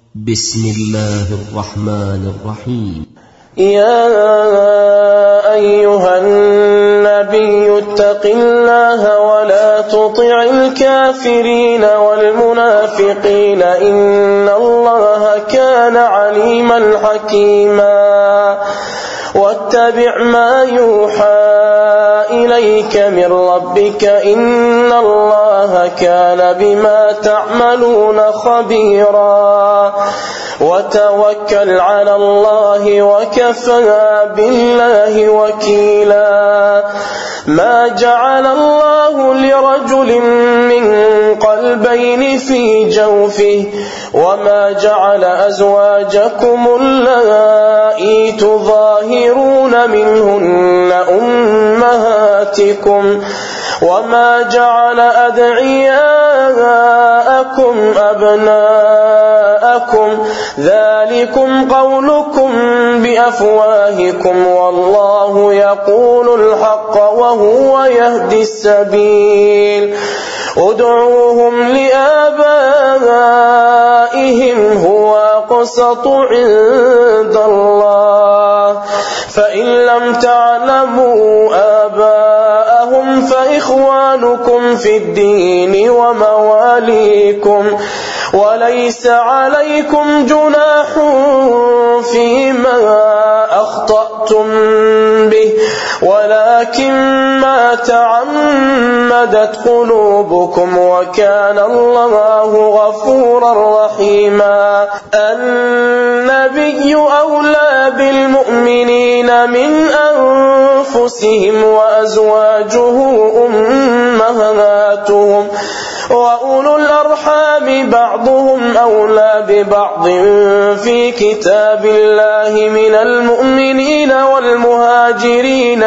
بسم الله الرحمن الرحيم. يا أيها النبي اتق الله ولا تطع الكافرين والمنافقين إن الله كان عليما حكيما واتبع ما يوحى إليك من ربك إن الله كان بما تعملون خبيرا وتوكل على الله وكفى بالله وكيلا ما جعل الله لرجل من قلبين في جوفه وما جعل أزواجكم اللائي تظاهرون منهن أمهاتكم وما جعل أدعياءكم أبناءكم ذلكم قولكم بأفواهكم والله يقول الحق وهو يهدي السبيل ادعوهم لآبائهم هو أقسط عند الله فإن لم تعلموا آباءهم فإخوانكم في الدين ومواليكم وليس عليكم جناح فيما أخطأتم به ولكن ما تعمدت قلوبكم وكان الله غفورا رحيما النبي أولى بالمؤمنين من أنفسهم وأزواجه أمهاتهم وأولو الأرحام بعضهم أولى ببعض في كتاب الله من المؤمنين والمهاجرين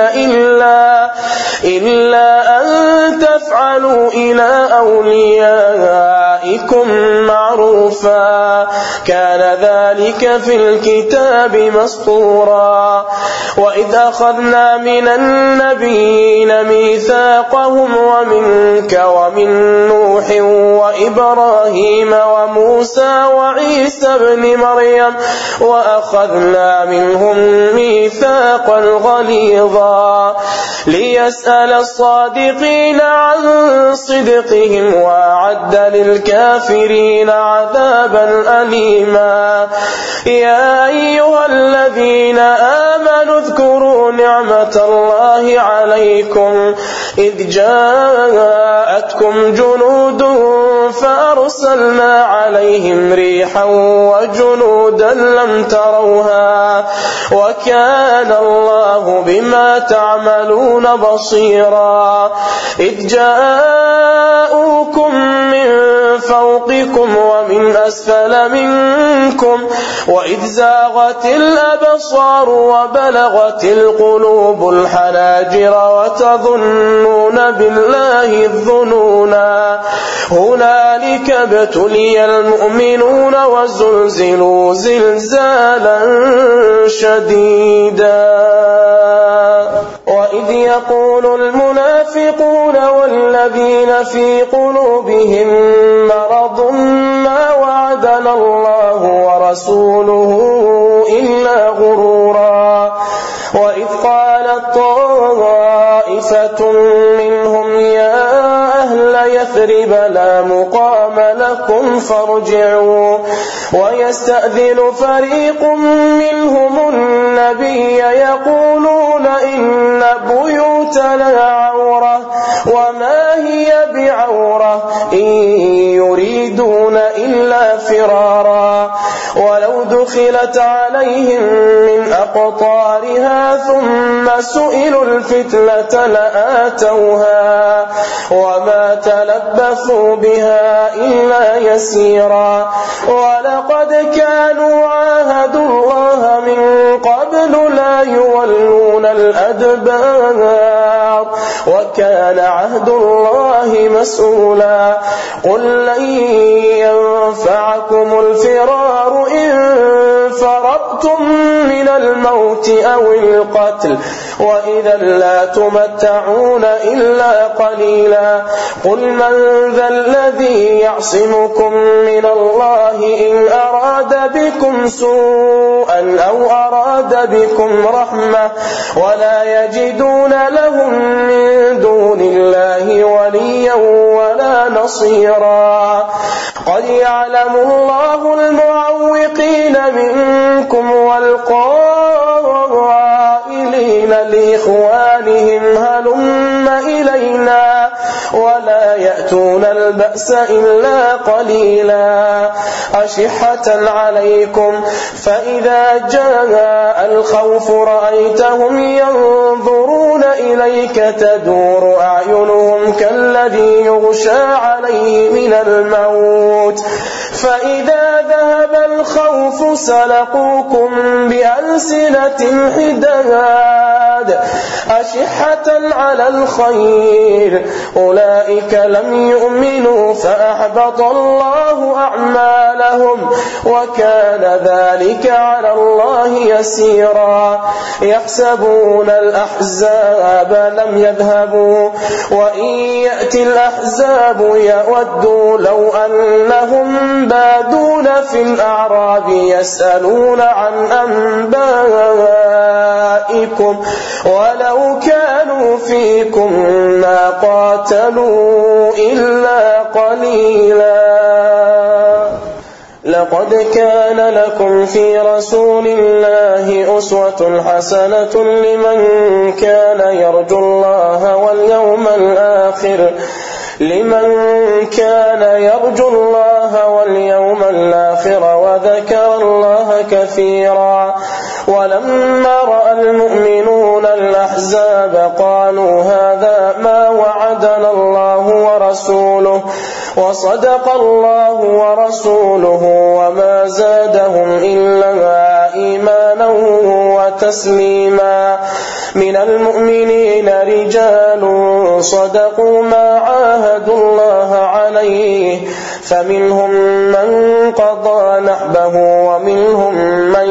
إلا أن تفعلوا إلى أوليائكم معروفا كان ذلك في الكتاب مسطورا وإذ أخذنا من النبيين ميثاقهم ومنك ومن نوح وإبراهيم وموسى وعيسى ابن مريم وأخذنا منهم ميثاقا غليظا ليسأل الصادقين عن صدقهم وأعد للكافرين عذابا أليما يا أيها الذين آمنوا اذكروا نعمة الله عليكم إذ جاءتكم جنود فأرسلنا عليهم ريحا وجنودا لم تروها وكان الله بما تعملون بصيرا إذ جاءوكم من فوقكم ومن أسفل منكم وإذ زاغت الأبصار وبلغت القلوب الحناجر وتظنون بالله الظنونا هنالك ابتلي المؤمنون وزلزلوا زلزالا شديدا وإذ يقول المنافقون والذين في قلوبهم مرض ما وعدنا الله ورسوله إلا غرورا وإذ قالت طائفة منهم يا أهل يثرب لا مقام لكم فارجعوا ويستأذن فريق منهم النبي يقولون إن بيوتنا عورة وما هي بعورة إن يريدون إلا فرارا ولو دخلت عليهم من أقطارها ثم سئلوا الفتنة لآتوها وما تلبثوا بها إلا يسيرا ولقد كانوا عاهدوا الله من قبل لا يولون الأدبار وكان عهد الله مسؤولا قل لن ينفعكم الفرار إن فررتم من الموت أو القتل وإذا لا تمتعون إلا قليلا قل من ذا الذي يعصمكم من الله إن أراد أراد بكم سوءا أو أراد بكم رحمة ولا يجدون لهم من دون الله وليا ولا نصيرا. قد يعلم الله المعوقين منكم والقائلين لإخوانهم هلم إلينا ولا يأتون البأس إلا قليلا أشحة عليكم فإذا جاء الخوف رأيتهم ينظرون إليك تدور أعينهم كالذي يغشى عليه من الموت فإذا ذهب الخوف سلقوكم بألسنة حداد أشحة على الخير أولئك لم يؤمنوا فأحبط الله أعمالهم وكان ذلك على الله يسيرا. يحسبون الأحزاب لم يذهبوا وإن يأتي الأحزاب يودوا لو أنهم بادون في الأعراب يسألون عن أنبائكم ولو كانوا فيكم ما قاتلوا إلا قليلا. لقد كان لكم في رسول الله أسوة حسنة لمن كان يرجو الله واليوم الآخر وذكر الله كثيرا. ولما رأى المؤمنون الأحزاب قالوا هذا ما وعدنا الله ورسوله وصدق الله ورسوله وما زادهم إلا إيمانا وتسليما. من المؤمنين رجال صدقوا ما عاهدوا الله عليه فمنهم من قضى نحبه ومنهم من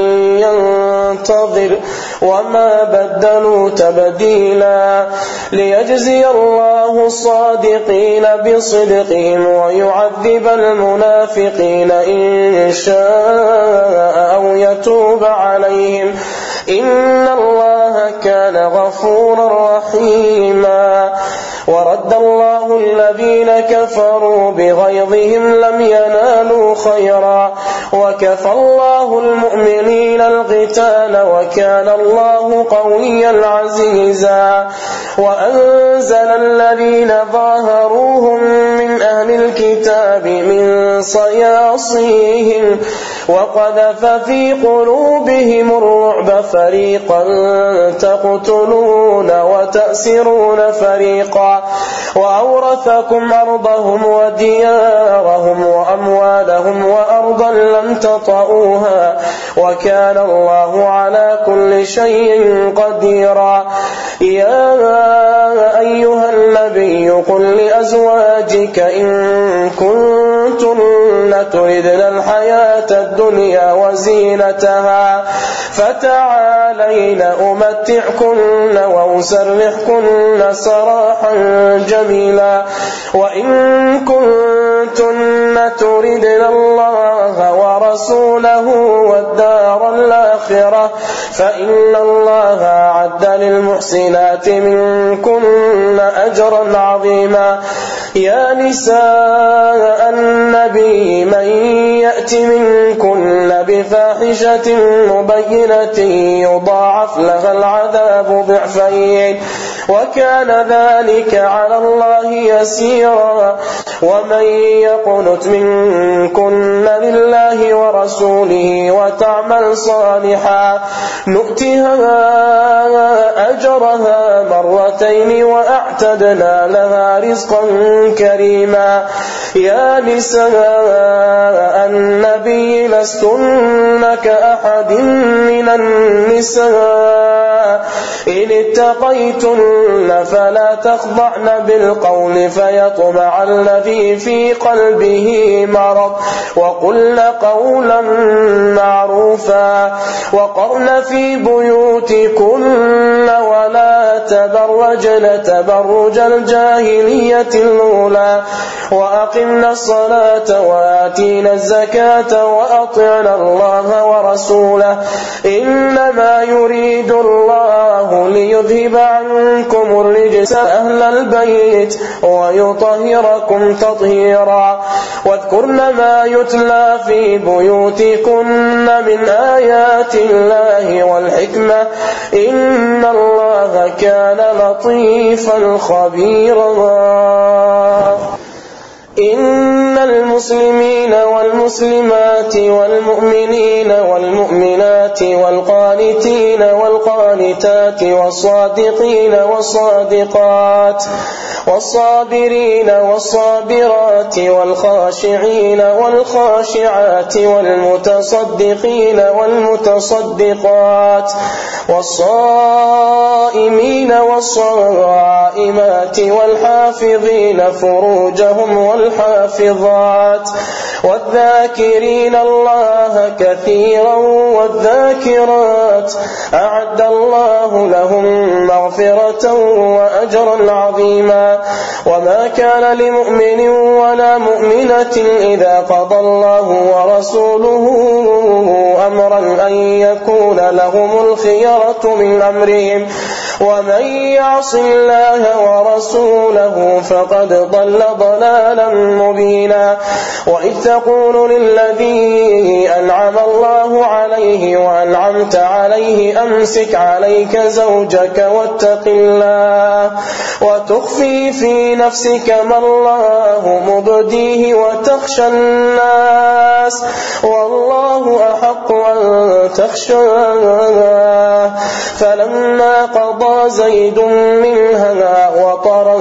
ينتظر وما بدلوا تبديلا. ليجزي الله الصادقين بصدقهم ويعذب المنافقين إن شاء أو يتوب عليهم إن الله كان غفورا رحيما. ورد الله الذين كفروا بغيظهم لم ينالوا خيرا وكفى الله المؤمنين القتال وكان الله قويا عزيزا. وأنزل الذين ظاهروهم من أهل الكتاب من صياصيهم وقذف في قلوبهم الرعب فريقا تقتلون وتأسرون فريقا وأورثكم أرضهم وديارهم وأموالهم وأرضا لم تطئوها وكان الله على كل شيء قديرا. يا أيها النبي قل لأزواجك إن كنتن تردن الحياة الدنيا وزينتها فتعالين أمتعكن وأسرحكن سراحا جميلا. وإن كنتن تردن الله ورسوله والدار الآخرة فإن الله أعد للمحسنات منكن أجرا عظيما. يا نساء النبي من يأت منكن بفاحشة مبينة يضاعف لها العذاب ضعفين وكان ذلك على الله يسيرا. ومن يقنت منكن لله ورسوله وتعمل صالحا نؤتها أجرها مرتين وأعتدنا لها رزقا كريما. يا نساء النبي لستن كأحد من النساء إن اتقيتن فلا تخضعن بالقول فيطمع الذي في قلبه مرض وقلن قولا معروفا. وقرن في بيوتكن ولا تبرجن تبرج الجاهلية الأولى وأقمنا الصلاة وآتينا الزكاة وأطعنا الله ورسوله إنما يريد الله ليذهب عنكم الرجس أهل البيت ويطهركم تطهيرا واذكرن ما يتلى في بيوتكن من آيات الله والحكمة إن الله كان لطيفا خبيرا. إن المسلمين والمسلمات والمؤمنين والمؤمنات والقانتين والقانتات والصادقين والصادقات والصابرين والصابرات والخاشعين والخاشعات والمتصدقين والمتصدقات والصائمين والصائمات والحافظين فروجهم والحافظات والذاكرين الله كثيرا والذاكرات أعد الله لهم مغفرة وأجرا عظيما. وما كان لمؤمن ولا مؤمنة إذا قضى الله ورسوله أمرا أن يكون لهم الخيرة من أمرهم ومن يعص الله ورسوله فقد ضل ضلالا مبينا. وإذ تقول للذي أنعم الله عليه وأنعمت عليه أمسك عليك زوجك واتق الله وتخفي في نفسك ما الله مبديه وتخشى الناس والله أحق أن تخشاه. فلما قضى زيد منها وطرا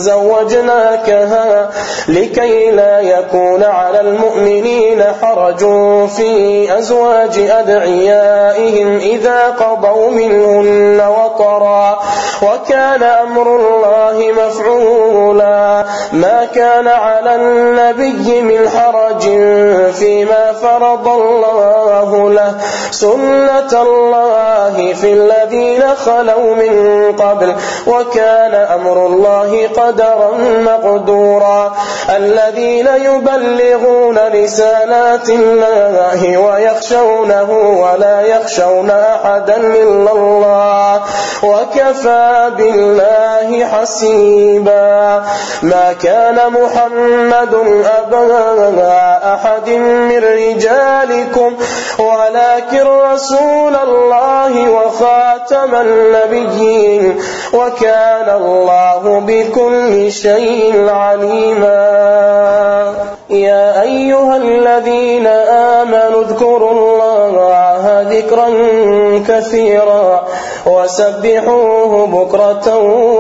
زوجناكها لكي لا يكون على المؤمنين حرج في أزواج أدعيائهم إذا قضوا منهن وطرا وكان أمر الله مفعولا. ما كان على النبي من حرج فيما فرض الله له سنة الله في الذين خلوا من قبل وكان أمر الله قدرا مقدورا. الذين يبلغون رسالات الله ويخشونه ولا يخشون أحدا إلا الله وكفى بالله حسيبا. ما كان محمد أبا أحد من رجالكم ولكن رسول الله وخاتم النبيين وكان الله بكل شيء عليما. يا أيها الذين آمنوا اذكروا الله ذكرا كثيرا وسبحوه بكرة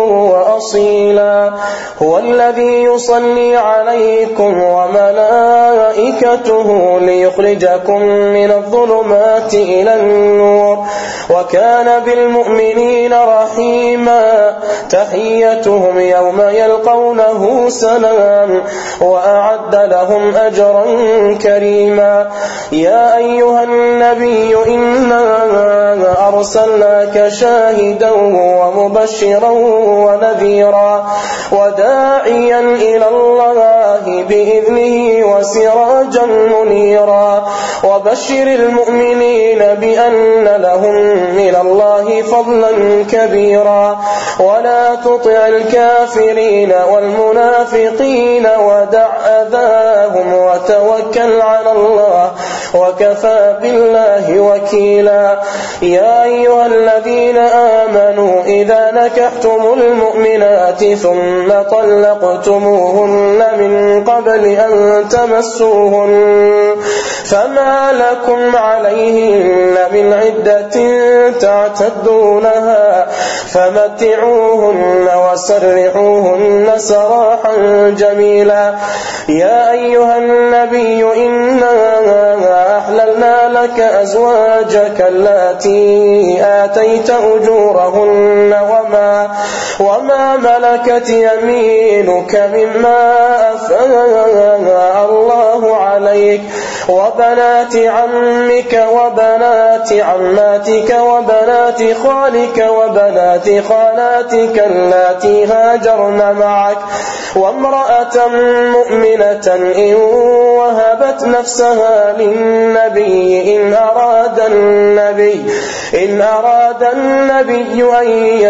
وأصيلا. هو الذي يصلي عليكم وملائكته ليخرجكم من الظلمات إلى النور وكان بالمؤمنين رحيما. تحيتهم يوم يلقونه سلام وأعد لهم أجرا كريما. يا أيها النبي إنا أرسلناك شاهدا ومبشرا ونذيرا وداعيا إلى الله بإذنه وسراجا منيرا. وبشر المؤمنين بأن لهم من الله فضلا كبيرا ولا تطع الكافرين والمنافقين ودع أذاهم وتوكل على الله وكفى بالله وكيلا. يا أيها الذين آمنوا إذا نكحتم المؤمنات ثم طلقتموهن من قبل أن تمسوهن فما لكم عليهن من عدة تعتدونها فمتعوهن وسرحوهن سراحا جميلا. يا أيها النبي إنا وأحللنا لك أزواجك اللاتي آتيت أجورهن وما ملكت يمينك مما أفاء الله عليك وبنات عمك وبنات عماتك وبنات خالك وبنات خالاتك اللاتي هاجرن معك وامرأة مؤمنة إن وهبت نفسها للنبي إن أراد النبي أن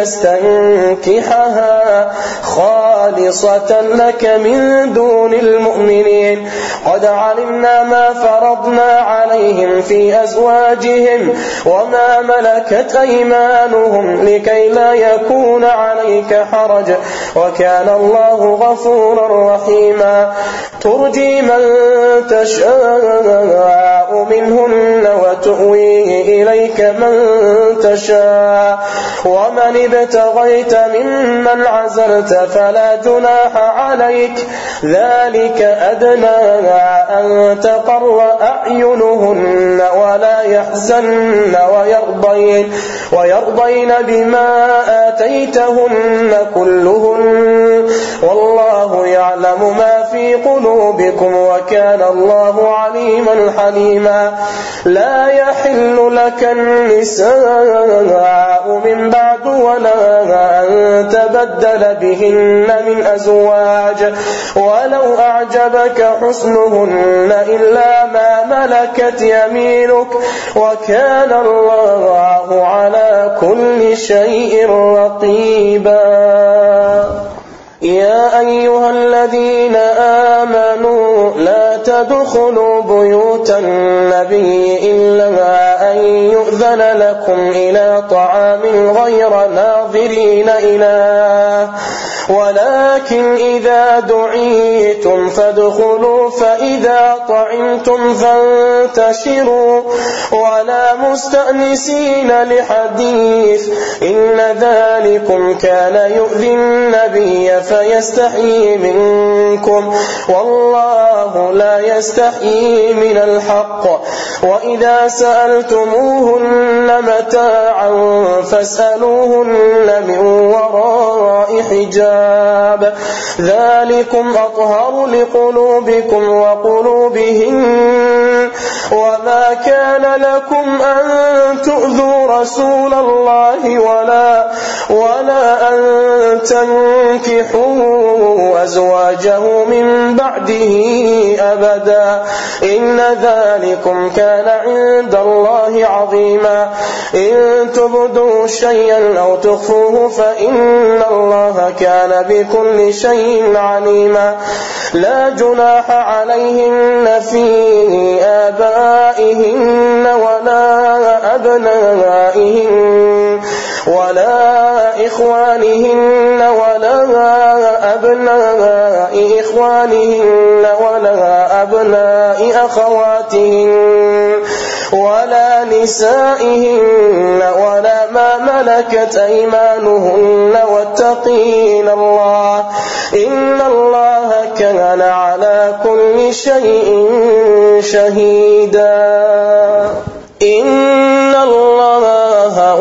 يستنكحها خالصة لك من دون المؤمنين قد علمنا ما فرضنا عليهم في أزواجهم وما ملكت أيمانهم لكي لا يكون عليك حرج وكان الله غفورا رحيما ترجي من تشاء منهن وتؤوي إليك من تشاء ومن ابتغيت ممن عزلت فلا جناح عليك ذلك أدنى أن تقر أعينهن ولا يحزن ويرضين بما آتيتهن كلهن والله يعلم ما في قلوبكم وكان الله عليما حليما لا يحل لك النساء من بعد ولا أن تبدل بهن من أزواج ولو أعجبك حسنهن إلا ما ملكت يمينك وكان الله على كل شيء رقيبا يا أيها الذين آمنوا لا تدخلوا بيوت النبي إلا أن يؤذن لكم إلى طعام غير ناظرين إناه ولكن إذا دعيتم فادخلوا فإذا طعمتم فانتشروا ولا مستأنسين لحديث إن ذلكم كان يؤذي النبي فيستحيي منكم والله لا يستحيي من الحق وإذا سألتموهن متاعا فاسألوهن من وراء حجاب ذلكم أطهر لقلوبكم وقلوبهن وما كان لكم أن تؤذوا رسول الله ولا أن تنكحوا أزواجه من بعده أبدا إن ذلكم كان عند الله عظيما إن تبدوا شيئا أو تخفوه فإن الله كان بكل شيء عليما لا جناح عليهن في آبائهن ولا أبنائهن ولا إخوانهن ولا أبناء إخوانهن ولا أبناء أخواتهن ولا نسائهن ولا ما ملكت أيمانهن واتقين الله إن الله كان على كل شيء شهيدا إن الله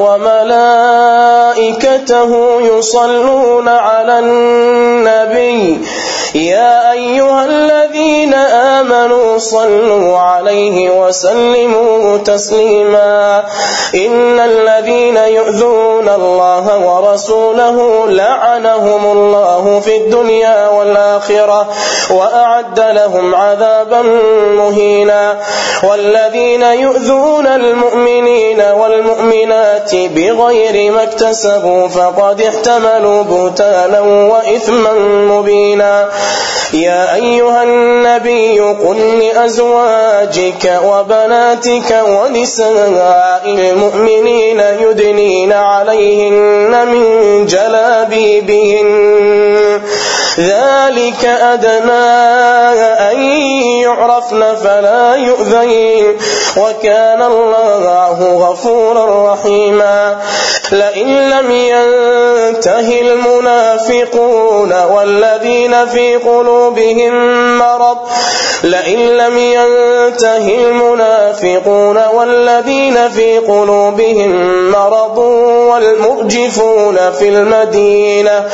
وملائكته يصلون على النبي يا أيها الذين آمنوا صلوا عليه وسلموا تسليما إن الذين يؤذون الله ورسوله لعنهم الله في الدنيا والآخرة وأعد لهم عذابا مهينا والذين يؤذون المؤمنين والمؤمنات بغير ما اكتسبوا فقد احتملوا بهتانا وإثما مبينا يا أيها النبي قل لأزواجك وبناتك ونساء المؤمنين يدنين عليهن من جلابيبهن ذلك أدنى أن يعرفن فلا يؤذين وكان الله غفورا رحيما لئن لم ينته المنافقون والذين في قلوبهم مرض لئن لم ينته المنافقون والذين في قلوبهم مرض والمرجفون في المدينة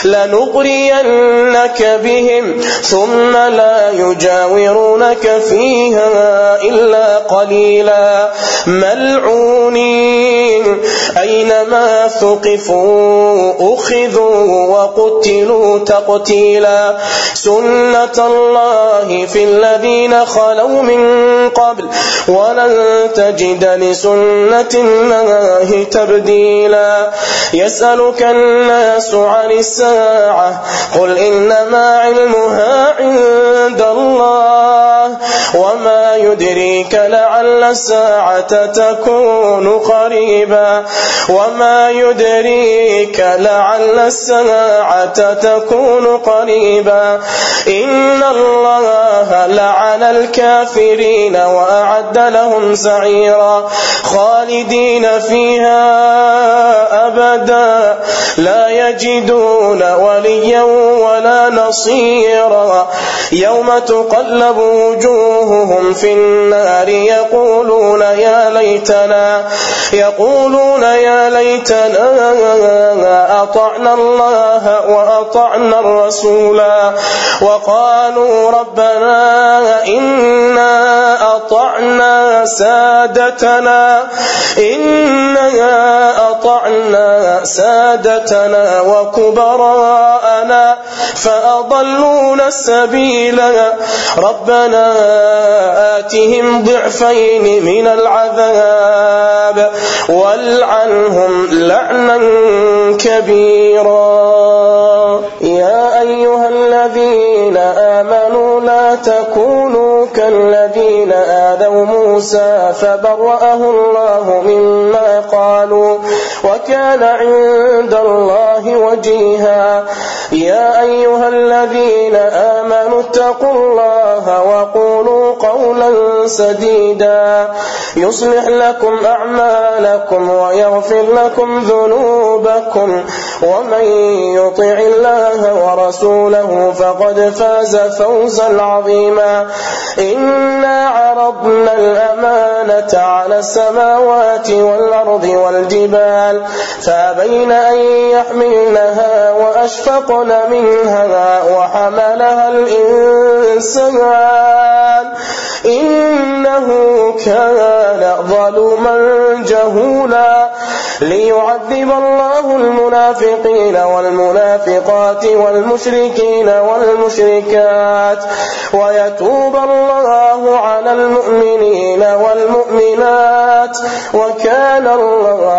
لنغرينك بهم ثم لا يجاورونك فيها إلا قليلا ملعونين أينما ثقفوا أخذوا وقتلوا تقتيلا سنة الله في الذين خلوا من قبل ولن تجد لسنة الله تبديلا يسألك الناس عن الساعة قل إنما علمها عند الله وما يدريك لعل الساعة تكون قريبا وما يدريك لعل الساعة تكون قريبا إن الله لعن الكافرين وأعد لهم سعيرا خالدين فيها أبدا لا يجدون وليا ولا نصيرا يوم تقلب وجوههم في النار يقولون يا ليتنا أطعنا الله وأطعنا الرسولا وقالوا ربنا إنا أطعنا سادتنا وكبراءنا فأضلونا السبيل ربنا آتهم ضعفين من العذاب والعنهم لعنا كبيرا يا أيها الذين آمنوا لا تكونوا كالذين آذوا موسى فبرأه الله مما قالوا وكان عند الله وجيها يا أيها الذين آمنوا اتقوا الله وقولوا قولا سديدا يصلح لكم أعمالكم ويغفر لكم ذنوبكم ومن يطع الله ورسوله فقد فاز فوزا عظيما إنا عرضنا الأمانة على السماوات والأرض والجبال فأبين أن يحملنها وأشفقن منها وحملها الإنسان إنه كان ظلوما جهولا ليعذب الله المنافقين والمنافقات والمشركين والمشركات ويتوب الله على المؤمنين والمؤمنات وكان الله